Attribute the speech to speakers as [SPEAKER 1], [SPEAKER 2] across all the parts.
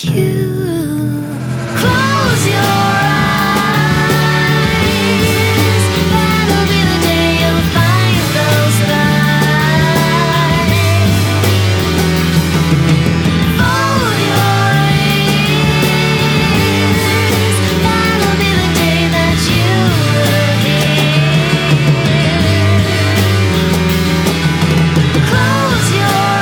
[SPEAKER 1] you. Close your eyes, that'll be the day you'll find those lights. Fold your ears, that'll be the day that you will hear. Close your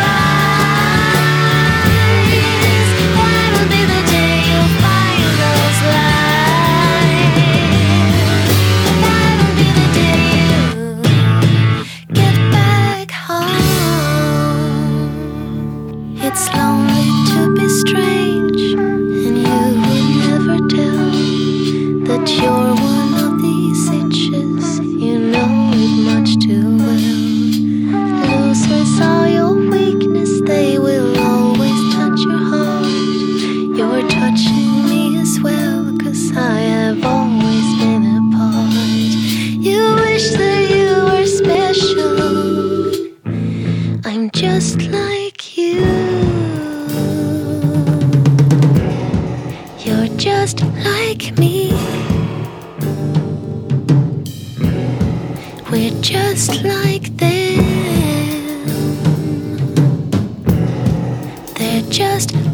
[SPEAKER 1] eyes, that'll be the day you'll find those lights. That'll be the day you get back home. It's lonely to be strange, and you would never tell that you're one of these itches. You know it much too well. Losers are your weakness, they will always touch your heart. You're touching me as well, 'cause I have always been a part. You wish that you were special. I'm just like you. You're just like me. We're just like them. They're just